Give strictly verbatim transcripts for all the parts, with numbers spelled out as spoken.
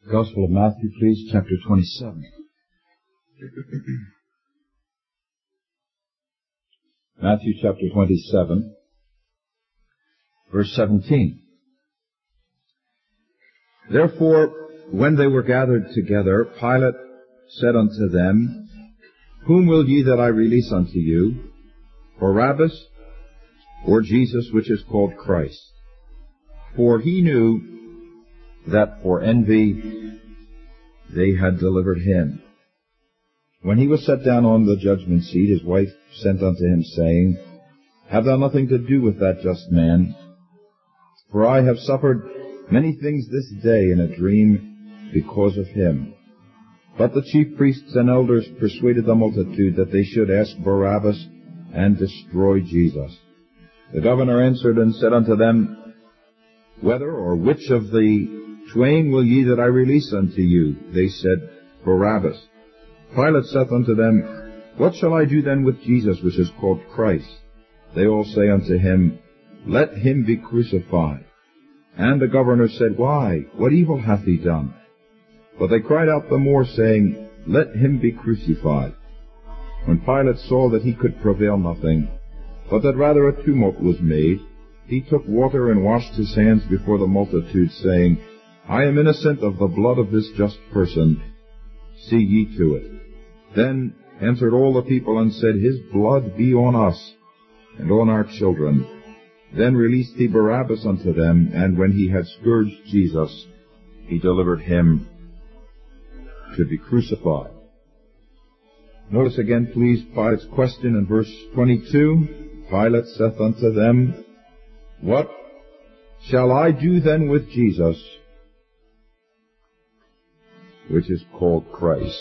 Gospel of Matthew, please, chapter twenty-seven. Matthew chapter twenty-seven, verse seventeen. Therefore, when they were gathered together, Pilate said unto them, Whom will ye that I release unto you, Barabbas, or Jesus, which is called Christ? For he knew that for envy they had delivered him. When he was set down on the judgment seat, his wife sent unto him, saying, Have thou nothing to do with that just man? For I have suffered many things this day in a dream because of him. But the chief priests and elders persuaded the multitude that they should ask Barabbas and destroy Jesus. The governor answered and said unto them, Whether or which of the twain will ye that I release unto you? They said, Barabbas. Pilate saith unto them, What shall I do then with Jesus, which is called Christ? They all say unto him, Let him be crucified. And the governor said, Why? What evil hath he done? But they cried out the more, saying, Let him be crucified. When Pilate saw that he could prevail nothing, but that rather a tumult was made, he took water and washed his hands before the multitude, saying, I am innocent of the blood of this just person. See ye to it. Then answered all the people and said, His blood be on us and on our children. Then released he Barabbas unto them, and when he had scourged Jesus, he delivered him to be crucified. Notice again, please, Pilate's question in verse twenty-two. Pilate saith unto them, What shall I do then with Jesus, which is called Christ?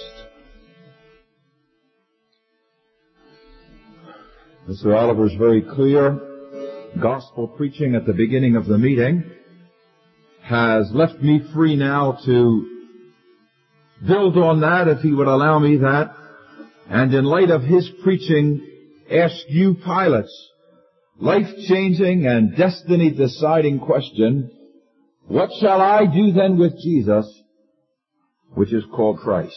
Mister Oliver's very clear gospel preaching at the beginning of the meeting has left me free now to build on that, if he would allow me that, and in light of his preaching, ask you, Pilate's life-changing and destiny-deciding question, What shall I do then with Jesus, which is called Christ?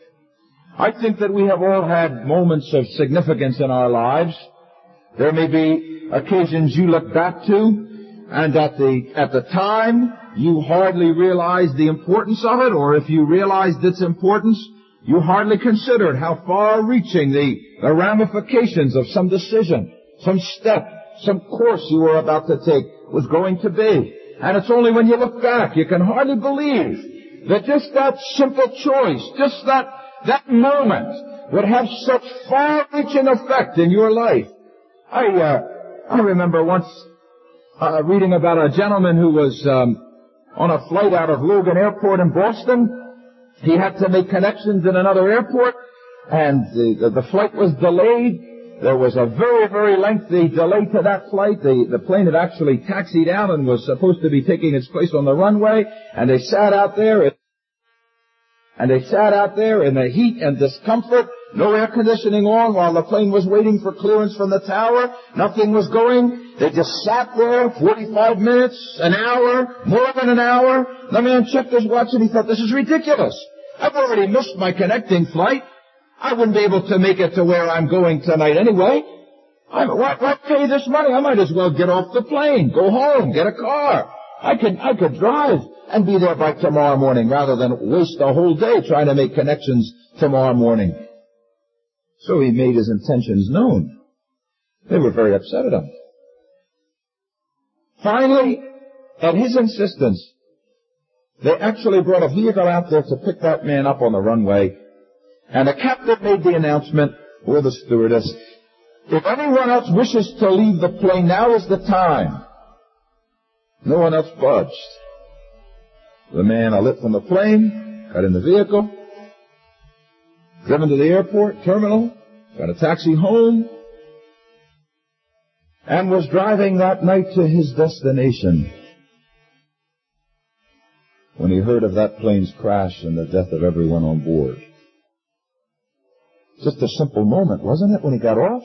I think that we have all had moments of significance in our lives. There may be occasions you look back to, and at the, at the time, you hardly realized the importance of it, or if you realized its importance, you hardly considered how far-reaching the, the ramifications of some decision, some step, some course you were about to take was going to be. And it's only when you look back, you can hardly believe that just that simple choice, just that, that moment would have such far-reaching effect in your life. I, uh, I remember once uh, reading about a gentleman who was um, on a flight out of Logan Airport in Boston. He had to make connections in another airport, and the, the, the flight was delayed. There was a very, very lengthy delay to that flight. The, the plane had actually taxied out and was supposed to be taking its place on the runway, and they sat out there, and they sat out there in the heat and discomfort, no air conditioning on, while the plane was waiting for clearance from the tower. Nothing was going. They just sat there forty-five minutes, an hour, more than an hour. The man checked his watch and he thought, this is ridiculous. I've already missed my connecting flight. I wouldn't be able to make it to where I'm going tonight anyway. I, why, why pay this money? I might as well get off the plane, go home, get a car. I could, I could drive and be there by tomorrow morning rather than waste a whole day trying to make connections tomorrow morning. So he made his intentions known. They were very upset at him. Finally, at his insistence, they actually brought a vehicle out there to pick that man up on the runway, and the captain made the announcement, or the stewardess, if anyone else wishes to leave the plane, now is the time. No one else budged. The man alit from the plane, got in the vehicle, driven to the airport terminal, got a taxi home, and was driving that night to his destination when he heard of that plane's crash and the death of everyone on board. Just a simple moment, wasn't it, when he got off?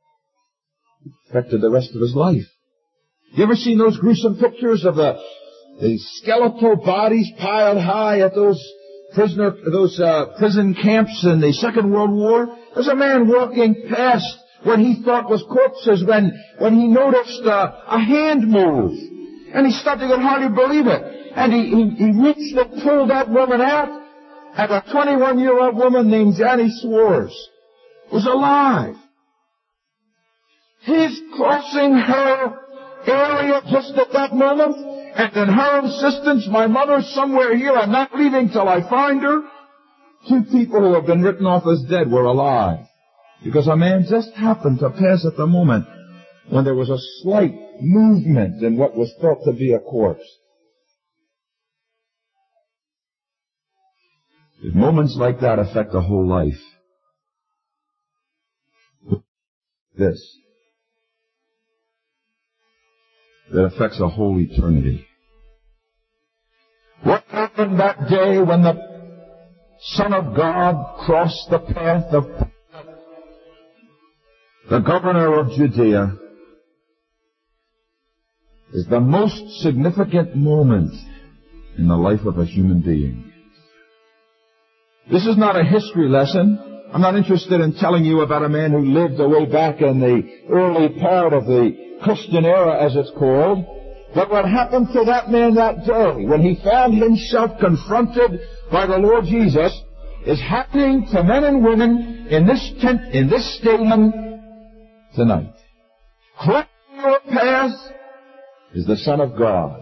It affected the rest of his life. You ever seen those gruesome pictures of the the skeletal bodies piled high at those prisoner, those uh, prison camps in the Second World War. There's a man walking past what he thought was corpses when, when he noticed uh, a hand move. And he stopped, he could hardly believe it. And he, he, he reached and pulled that woman out, and a twenty-one-year-old woman named Janie Swartz was alive. He's crossing her area just at that moment, and in her insistence, my mother's somewhere here, I'm not leaving till I find her. Two people who have been written off as dead were alive, because a man just happened to pass at the moment when there was a slight movement in what was thought to be a corpse. If moments like that affect a whole life, this, that affects a whole eternity. What happened that day when the Son of God crossed the path of the governor of Judea is the most significant moment in the life of a human being. This is not a history lesson. I'm not interested in telling you about a man who lived way back in the early part of the Christian era, as it's called. But what happened to that man that day, when he found himself confronted by the Lord Jesus, is happening to men and women in this tent, in this stadium tonight. Crossing your path is the Son of God.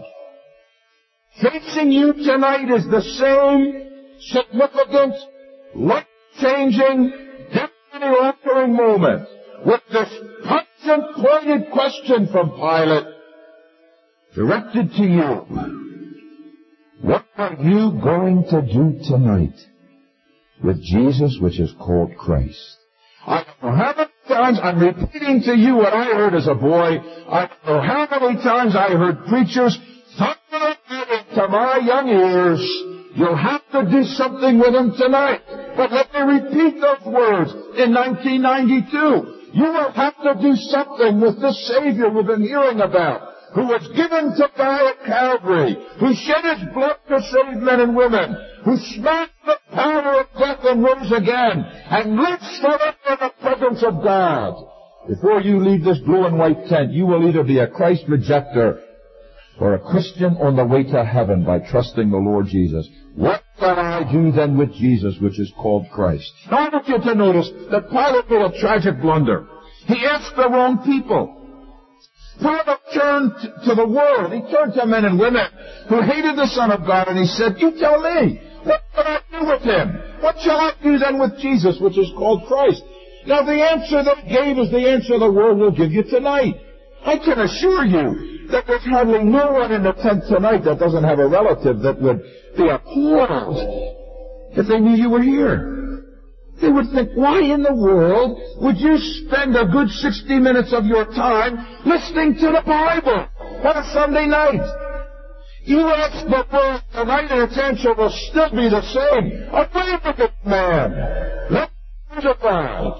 Facing you tonight is the same significant, life-changing, destiny-altering moment, with this pungent, pointed question from Pilate directed to you. What are you going to do tonight with Jesus, which is called Christ? I don't know how many times I'm repeating to you what I heard as a boy. I don't know how many times I heard preachers talking it to my young ears. You'll have to do something with him tonight. But let me repeat those words. In nineteen ninety-two, you will have to do something with this Savior we've been hearing about, who was given to die at Calvary, who shed his blood to save men and women, who smashed the power of death and rose again, and lives forever in the presence of God. Before you leave this blue and white tent, you will either be a Christ rejecter or a Christian on the way to heaven by trusting the Lord Jesus. What can I do then with Jesus, which is called Christ? Now I want you to notice that Pilate made a tragic blunder. He asked the wrong people. Pilate turned to the world. He turned to men and women who hated the Son of God, and he said, you tell me, what can I do with him? What shall I do then with Jesus, which is called Christ? Now the answer that he gave is the answer the world will give you tonight. I can assure you that there's hardly no one in the tent tonight that doesn't have a relative that would be appalled if they knew you were here. They would think, why in the world would you spend a good sixty minutes of your time listening to the Bible on a Sunday night? You ask the world tonight and its answer will still be the same. Away with it, man. Let's crucified.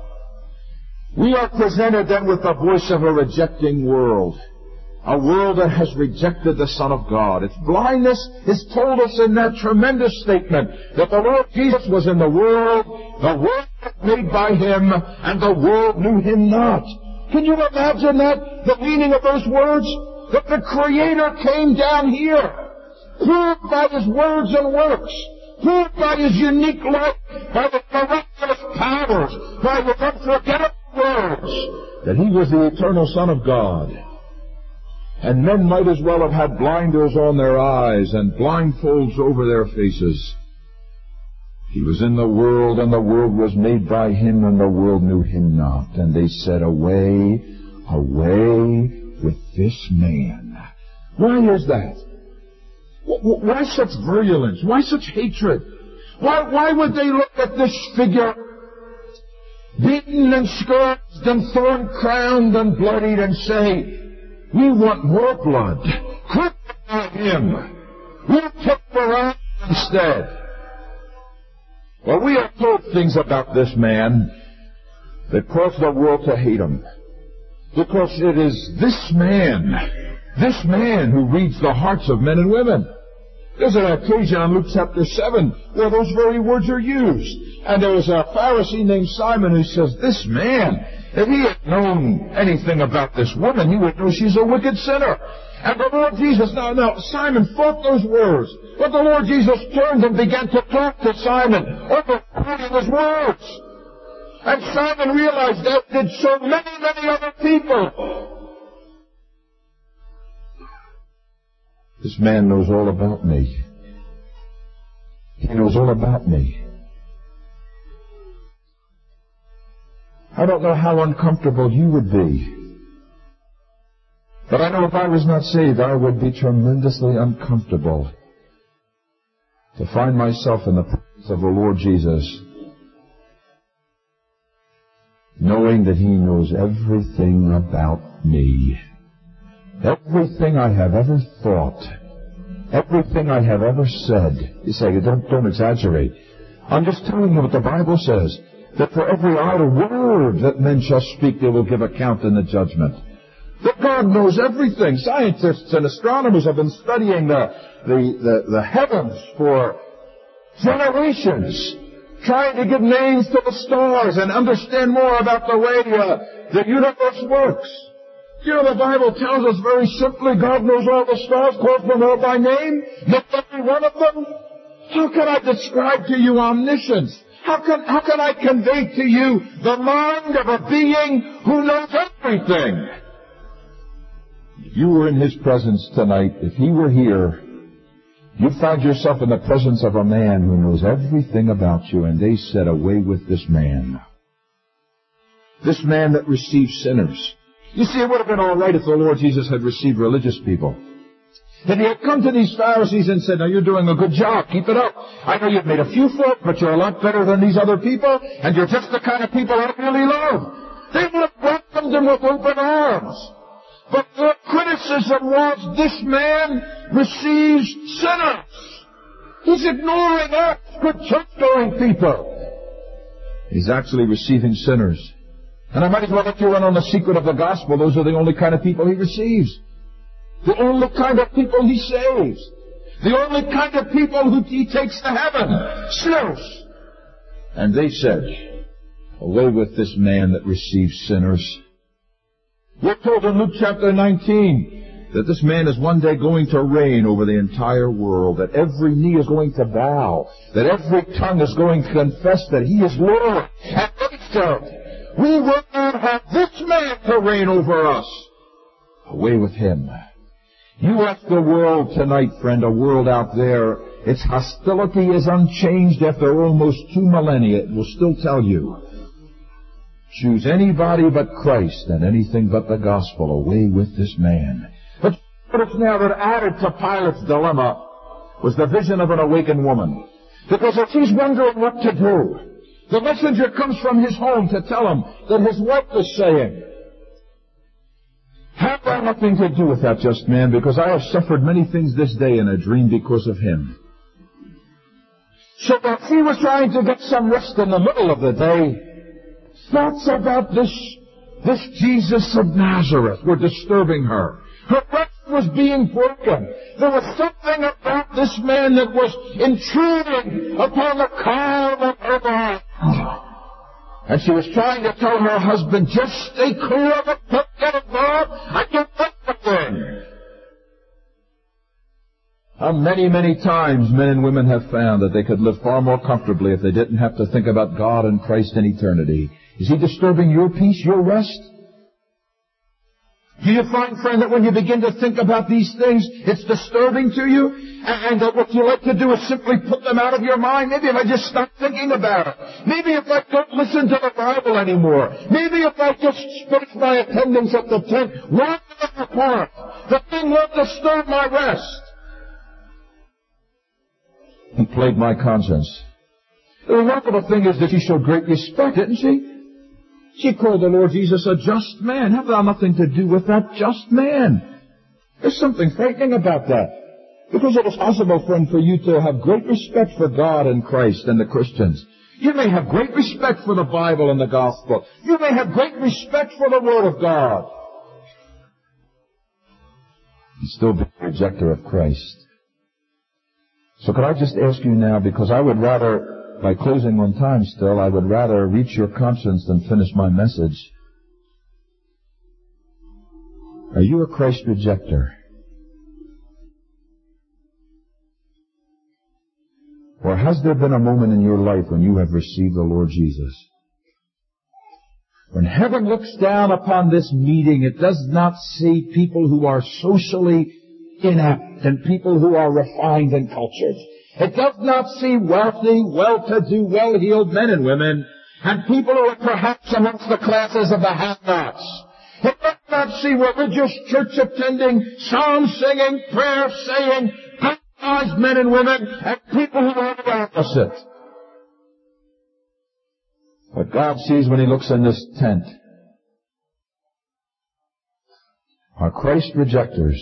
We are presented then with the voice of a rejecting world. A world that has rejected the Son of God. Its blindness is told us in that tremendous statement that the Lord Jesus was in the world, the world was made by him, and the world knew him not. Can you imagine that? The meaning of those words? That the Creator came down here, proved by his words and works, proved by his unique life, by the miraculous powers, by his unforgettable words, that he was the eternal Son of God. And men might as well have had blinders on their eyes and blindfolds over their faces. He was in the world, and the world was made by him, and the world knew him not. And they said, away, away with this man. Why is that? Why such virulence? Why such hatred? Why, why would they look at this figure, beaten and scourged and thorn-crowned and bloodied, and say, we want more blood. Crucify him. We'll take Barabbas instead. Well, we are told things about this man that cause the world to hate him. Because it is this man This man who reads the hearts of men and women. There's an occasion in Luke chapter seven where those very words are used. And there was a Pharisee named Simon who says, this man, if he had known anything about this woman, he would know she's a wicked sinner. And the Lord Jesus, now, now, Simon thought those words. But the Lord Jesus turned and began to talk to Simon, overquoting his words. And Simon realized that did so many, many other people. This man knows all about me. He knows all about me. I don't know how uncomfortable you would be. But I know if I was not saved, I would be tremendously uncomfortable to find myself in the presence of the Lord Jesus, knowing that He knows everything about me. Everything I have ever thought, everything I have ever said. You say, don't, don't exaggerate. I'm just telling you what the Bible says, that for every idle word that men shall speak, they will give account in the judgment. That God knows everything. Scientists and astronomers have been studying the, the, the, the heavens for generations, trying to give names to the stars and understand more about the way uh, the universe works. You know, the Bible tells us very simply, God knows all the stars, calls them all by name, knows every one of them. How can I describe to you omniscience? How can, how can I convey to you the mind of a being who knows everything? If you were in His presence tonight, if He were here, you found yourself in the presence of a man who knows everything about you, and they said, away with this man. This man that receives sinners. You see, it would have been all right if the Lord Jesus had received religious people. If He had come to these Pharisees and said, now you're doing a good job, keep it up. I know you've made a few faults, but you're a lot better than these other people, and you're just the kind of people I really love. They would have welcomed Him with open arms. But the criticism was, this man receives sinners. He's ignoring us, good church-going people. He's actually receiving sinners. And I might as well let you in on the secret of the gospel. Those are the only kind of people He receives. The only kind of people He saves. The only kind of people who He takes to heaven. Sinners. And they said, away with this man that receives sinners. We're told in Luke chapter nineteen that this man is one day going to reign over the entire world, that every knee is going to bow, that every tongue is going to confess that He is Lord. And they said, we will not have this man to reign over us. Away with him. You ask the world tonight, friend, a world out there, its hostility is unchanged after almost two millennia. It will still tell you, choose anybody but Christ and anything but the gospel. Away with this man. But notice now that added to Pilate's dilemma was the vision of an awakened woman. Because as he's wondering what to do, the messenger comes from his home to tell him that his wife is saying, have I nothing to do with that just man, because I have suffered many things this day in a dream because of him. So that she was trying to get some rest in the middle of the day, thoughts about this, this Jesus of Nazareth were disturbing her. Her rest was being broken. There was something about this man that was intruding upon the calm of her mind. And she was trying to tell her husband, just stay clear of it, don't get involved, I can't think the thing. How many, many times men and women have found that they could live far more comfortably if they didn't have to think about God and Christ in eternity. Is He disturbing your peace, your rest? Do you find, friend, that when you begin to think about these things, it's disturbing to you? And that what you like to do is simply put them out of your mind? Maybe if I just stop thinking about it. Maybe if I don't listen to the Bible anymore. Maybe if I just space my attendance at the tent, walk in the park. The thing won't disturb my rest. And plague my conscience. The remarkable thing is that she showed great respect, didn't she? She called the Lord Jesus a just man. Have thou nothing to do with that just man? There's something frightening about that. Because it is possible, friend, for you to have great respect for God and Christ and the Christians. You may have great respect for the Bible and the gospel. You may have great respect for the Word of God. and still be a rejecter of Christ. So could I just ask you now, because I would rather, by closing on time still, I would rather reach your conscience than finish my message. Are you a Christ rejecter? Or has there been a moment in your life when you have received the Lord Jesus? When heaven looks down upon this meeting, it does not see people who are socially inept and people who are refined and cultured. It does not see wealthy, well-to-do, well-heeled men and women and people who are perhaps amongst the classes of the have-nots. It does not see religious, church-attending, psalm-singing, prayer-saying, baptized men and women and people who are the opposite. What God sees when He looks in this tent are Christ rejectors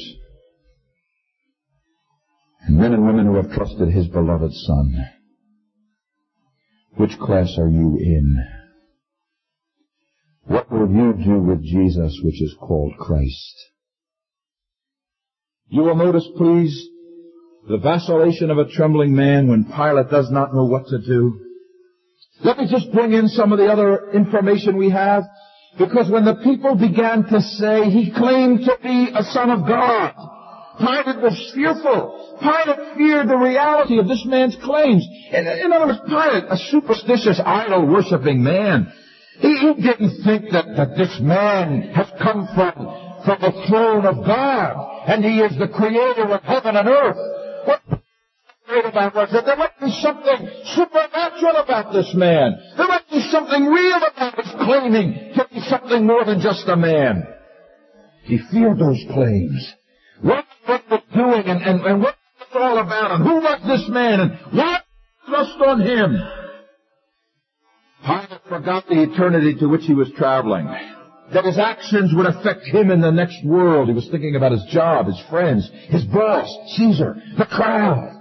and men and women who have trusted His beloved Son. Which class are you in? What will you do with Jesus, which is called Christ? You will notice, please, the vacillation of a trembling man when Pilate does not know what to do. Let me just bring in some of the other information we have, because when the people began to say he claimed to be a son of God, Pilate was fearful. Pilate feared the reality of this man's claims. In, in other words, Pilate, a superstitious, idol-worshipping man, he, he didn't think that, that this man has come from, from the throne of God, and he is the creator of heaven and earth. What about was that there might be something supernatural about this man. There might be something real about his claiming to be something more than just a man. He feared those claims. What was he doing and, and, and what was it all about and who was this man and why trust on him? Pilate forgot the eternity to which he was traveling. That his actions would affect him in the next world. He was thinking about his job, his friends, his boss, Caesar, the crowd.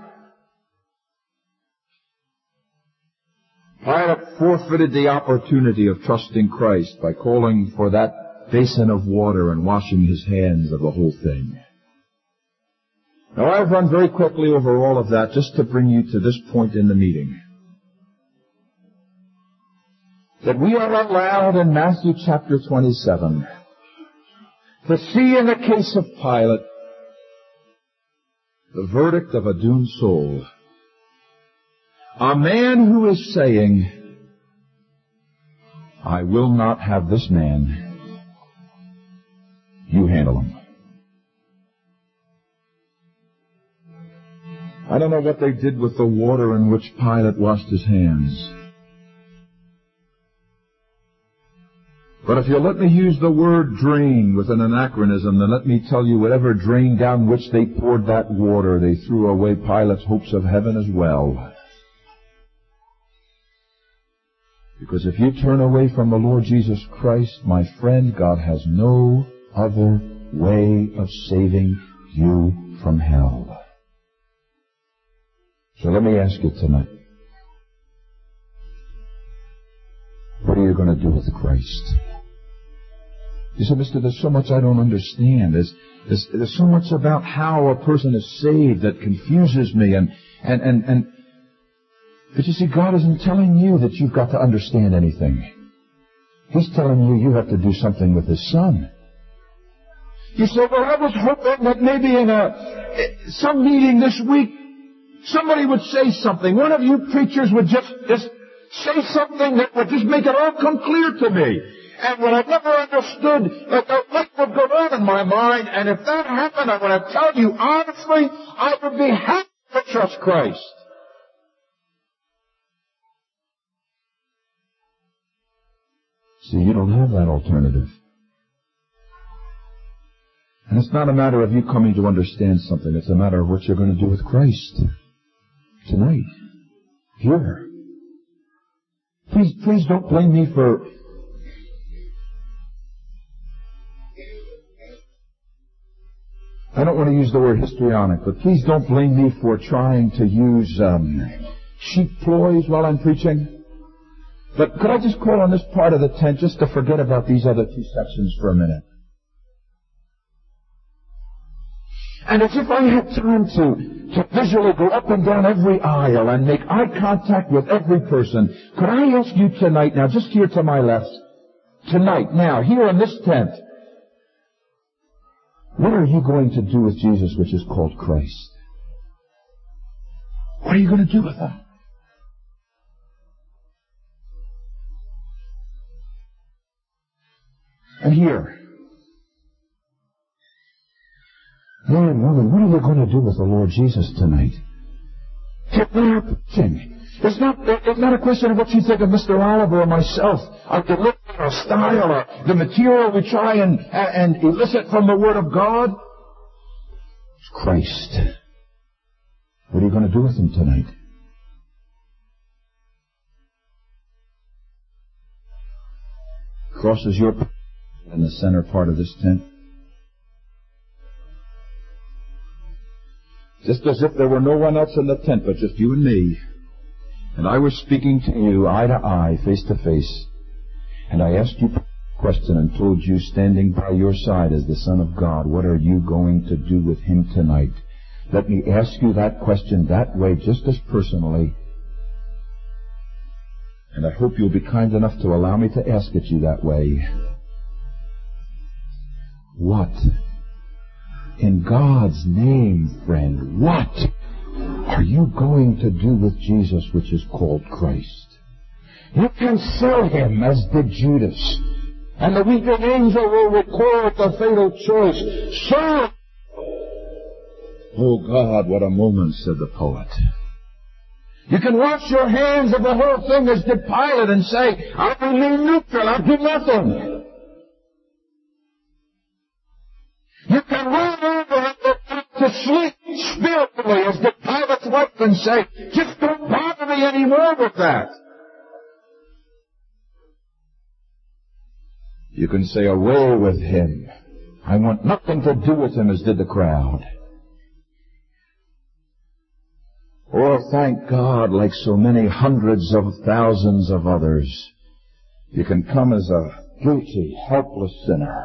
Pilate forfeited the opportunity of trusting Christ by calling for that basin of water and washing his hands of the whole thing. Now, I've run very quickly over all of that just to bring you to this point in the meeting. That we are allowed in Matthew chapter twenty-seven to see in the case of Pilate the verdict of a doomed soul. A man who is saying, I will not have this man. You handle him. I don't know what they did with the water in which Pilate washed his hands. But if you'll let me use the word drain with an anachronism, then let me tell you, whatever drain down which they poured that water, they threw away Pilate's hopes of heaven as well. Because if you turn away from the Lord Jesus Christ, my friend, God has no other way of saving you from hell. So let me ask you tonight, what are you going to do with Christ? You say, Mister, there's so much I don't understand. There's, there's, there's so much about how a person is saved that confuses me. And, and, and, and, but you see, God isn't telling you that you've got to understand anything. He's telling you you have to do something with His Son. You say, well, I was hoping that maybe in a, some meeting this week, somebody would say something. One of you preachers would just, just say something that would just make it all come clear to me. And when I never understood, that the light would go on in my mind, and if that happened, I want to tell you honestly, I would be happy to trust Christ. See, you don't have that alternative. And it's not a matter of you coming to understand something. It's a matter of what you're going to do with Christ tonight, here. Please, please don't blame me for... I don't want to use the word histrionic, but please don't blame me for trying to use um, cheap ploys while I'm preaching. But could I just call on this part of the tent just to forget about these other two sections for a minute? And as if I had time to, to visually go up and down every aisle and make eye contact with every person, could I ask you tonight, now just here to my left, tonight, now, here in this tent, what are you going to do with Jesus, which is called Christ? What are you going to do with him? And here, man and woman, what are you going to do with the Lord Jesus tonight? What are preaching? It's not, it's not a question of what you think of Mister Oliver or myself, our delivery, our style, or the material we try and, and elicit from the Word of God. It's Christ. What are you going to do with him tonight? Crosses your in the center part of this tent. Just as if there were no one else in the tent but just you and me. And I was speaking to you eye to eye, face to face. And I asked you a question and told you, standing by your side as the Son of God, what are you going to do with him tonight? Let me ask you that question that way, just as personally. And I hope you'll be kind enough to allow me to ask it you that way. What, in God's name, friend, what are you going to do with Jesus, which is called Christ? You can sell him, as did Judas, and the weeping angel will record the fatal choice. Sell him! Oh God, what a moment, said the poet. You can wash your hands of the whole thing as did Pilate and say, I'll remain neutral, I'll do nothing. You can roll over and go to sleep spiritually as did Pilate's wife and say, just don't bother me anymore with that. You can say, away with him. I want nothing to do with him, as did the crowd. Or, thank God, like so many hundreds of thousands of others, you can come as a guilty, helpless sinner.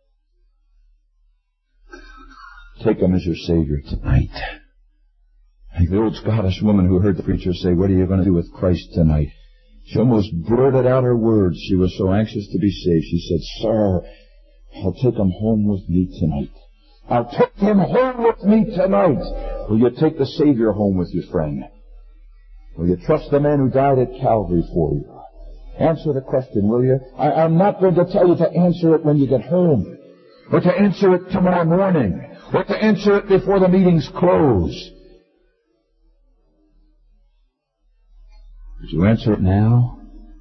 Take him as your Savior tonight. Like the old Scottish woman who heard the preacher say, what are you going to do with Christ tonight? She almost blurted out her words. She was so anxious to be saved. She said, Sir, I'll take him home with me tonight. I'll take him home with me tonight. Will you take the Savior home with you, friend? Will you trust the man who died at Calvary for you? Answer the question, will you? I, I'm not going to tell you to answer it when you get home, or to answer it tomorrow morning, or to answer it before the meetings close. Would you answer it now?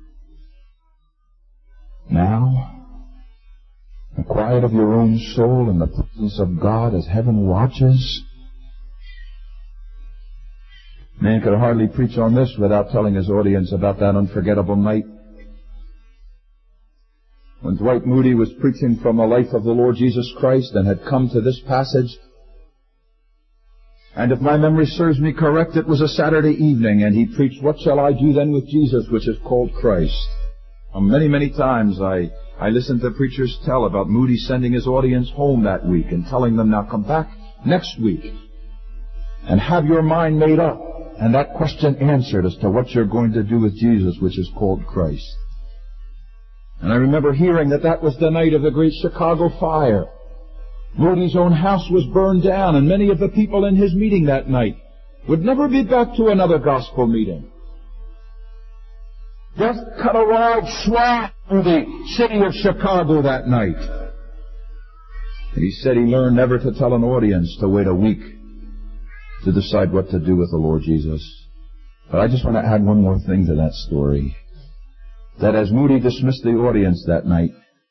Now? The quiet of your own soul in the presence of God as heaven watches? Man could hardly preach on this without telling his audience about that unforgettable night when Dwight Moody was preaching from the life of the Lord Jesus Christ and had come to this passage. And if my memory serves me correct, it was a Saturday evening, and he preached, what shall I do then with Jesus, which is called Christ? Um, many, many times I, I listened to preachers tell about Moody sending his audience home that week and telling them, now come back next week and have your mind made up and that question answered as to what you're going to do with Jesus, which is called Christ. And I remember hearing that that was the night of the great Chicago fire. Moody's own house was burned down, and many of the people in his meeting that night would never be back to another gospel meeting. Death cut a wide swath through the city of Chicago that night. And he said he learned never to tell an audience to wait a week to decide what to do with the Lord Jesus. But I just want to add one more thing to that story. That as Moody dismissed the audience that night,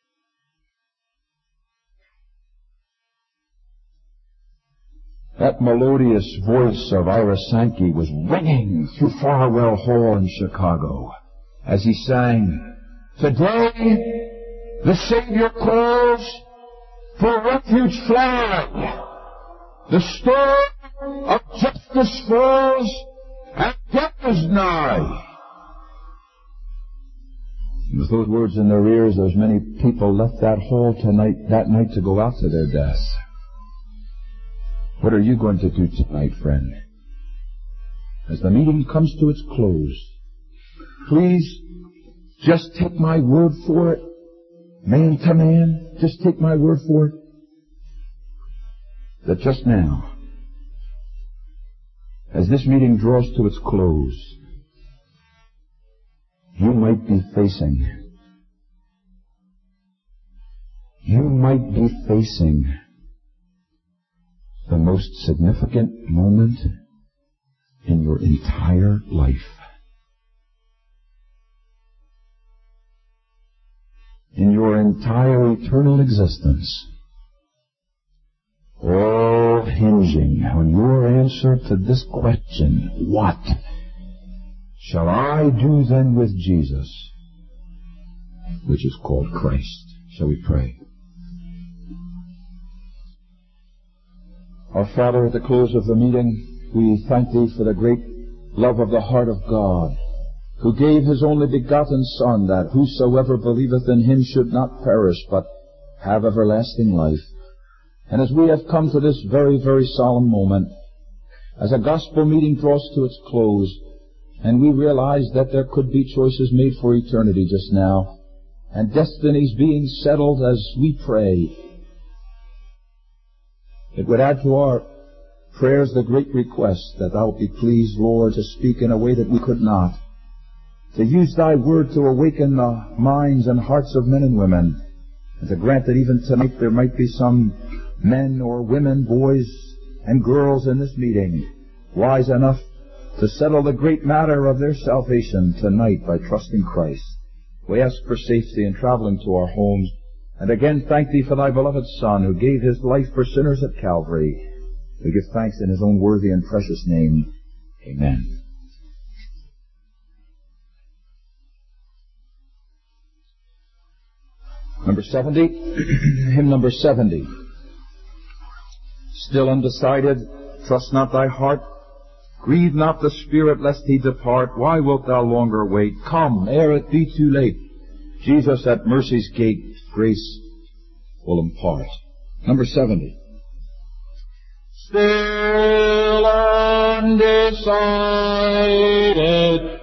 that melodious voice of Ira Sankey was ringing through Farwell Hall in Chicago as he sang, today the Savior calls for refuge flag. The storm of justice falls and death is nigh. And with those words in their ears, those many people left that hall tonight, that night to go out to their death. What are you going to do tonight, friend? As the meeting comes to its close, please just take my word for it, man to man, just take my word for it, that just now, as this meeting draws to its close, you might be facing, you might be facing the most significant moment in your entire life. In your entire eternal existence. All hinging on your answer to this question, what shall I do then with Jesus, which is called Christ? Shall we pray? Our Father, at the close of the meeting, we thank Thee for the great love of the heart of God, who gave His only begotten Son, that whosoever believeth in Him should not perish, but have everlasting life. And as we have come to this very, very solemn moment, as a gospel meeting draws to its close, and we realize that there could be choices made for eternity just now, and destinies being settled as we pray, it would add to our prayers the great request that Thou be pleased, Lord, to speak in a way that we could not, to use Thy word to awaken the minds and hearts of men and women, and to grant that even tonight there might be some men or women, boys and girls in this meeting, wise enough to settle the great matter of their salvation tonight by trusting Christ. We ask for safety in traveling to our homes, and again thank Thee for Thy beloved Son, who gave His life for sinners at Calvary. We give thanks in His own worthy and precious name. Amen. Number seventy, hymn number seventy. Still undecided, trust not thy heart, grieve not the Spirit lest He depart. Why wilt thou longer wait? Come, ere it be too late. Jesus at mercy's gate, grace will impart. Number seventy. Still undecided,